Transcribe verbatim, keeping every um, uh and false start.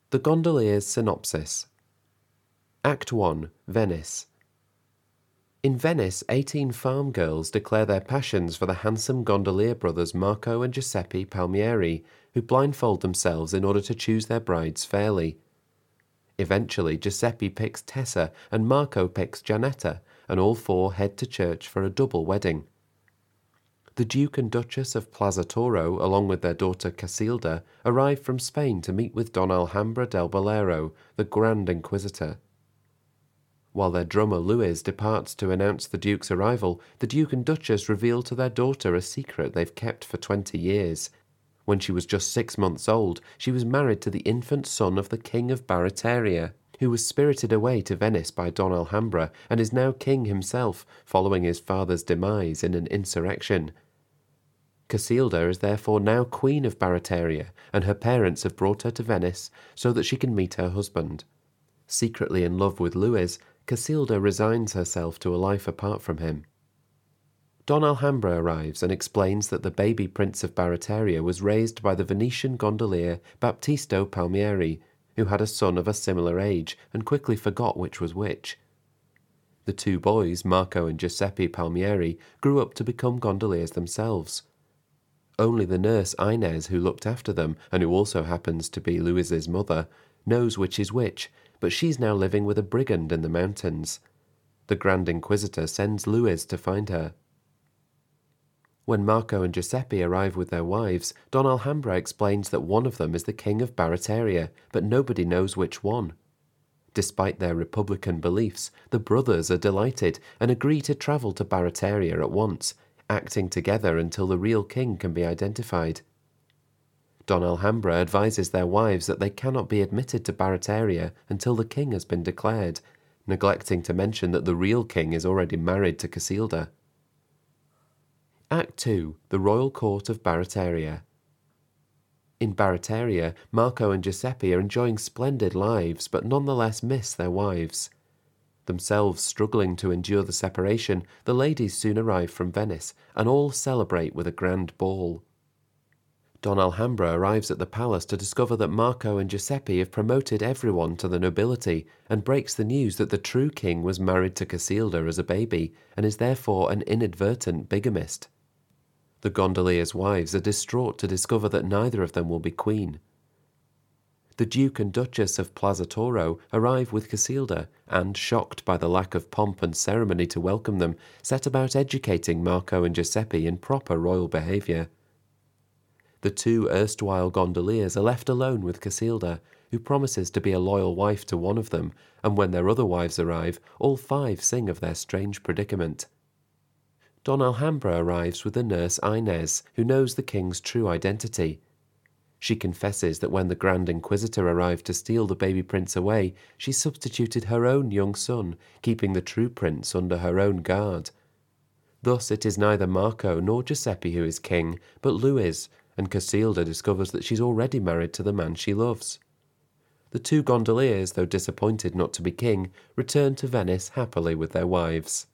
The Gondoliers' Synopsis. Act one. Venice. In Venice, eighteen farm girls declare their passions for the handsome gondolier brothers Marco and Giuseppe Palmieri, who blindfold themselves in order to choose their brides fairly. Eventually, Giuseppe picks Tessa and Marco picks Giannetta, and all four head to church for a double wedding. The Duke and Duchess of Plaza Toro, along with their daughter Casilda, arrive from Spain to meet with Don Alhambra del Bolero, the Grand Inquisitor. While their drummer Luis departs to announce the Duke's arrival, the Duke and Duchess reveal to their daughter a secret they've kept for twenty years. When she was just six months old, she was married to the infant son of the King of Barataria, who was spirited away to Venice by Don Alhambra and is now king himself, following his father's demise in an insurrection. Casilda is therefore now Queen of Barataria, and her parents have brought her to Venice so that she can meet her husband. Secretly in love with Luis, Casilda resigns herself to a life apart from him. Don Alhambra arrives and explains that the baby Prince of Barataria was raised by the Venetian gondolier Baptisto Palmieri, who had a son of a similar age and quickly forgot which was which. The two boys, Marco and Giuseppe Palmieri, grew up to become gondoliers themselves. Only the nurse Inez, who looked after them, and who also happens to be Luis's mother, knows which is which, but she's now living with a brigand in the mountains. The Grand Inquisitor sends Luis to find her. When Marco and Giuseppe arrive with their wives, Don Alhambra explains that one of them is the King of Barataria, but nobody knows which one. Despite their republican beliefs, the brothers are delighted and agree to travel to Barataria at once, acting together until the real king can be identified. Don Alhambra advises their wives that they cannot be admitted to Barataria until the king has been declared, neglecting to mention that the real king is already married to Casilda. Act two. The Royal Court of Barataria. In Barataria, Marco and Giuseppe are enjoying splendid lives, but nonetheless miss their wives. Themselves struggling to endure the separation, the ladies soon arrive from Venice, and all celebrate with a grand ball. Don Alhambra arrives at the palace to discover that Marco and Giuseppe have promoted everyone to the nobility, and breaks the news that the true king was married to Casilda as a baby, and is therefore an inadvertent bigamist. The gondoliers' wives are distraught to discover that neither of them will be queen. The Duke and Duchess of Plaza Toro arrive with Casilda, and, shocked by the lack of pomp and ceremony to welcome them, set about educating Marco and Giuseppe in proper royal behaviour. The two erstwhile gondoliers are left alone with Casilda, who promises to be a loyal wife to one of them, and when their other wives arrive, all five sing of their strange predicament. Don Alhambra arrives with the nurse Inez, who knows the king's true identity. She confesses that when the Grand Inquisitor arrived to steal the baby prince away, she substituted her own young son, keeping the true prince under her own guard. Thus it is neither Marco nor Giuseppe who is king, but Luis, and Casilda discovers that she's already married to the man she loves. The two gondoliers, though disappointed not to be king, return to Venice happily with their wives.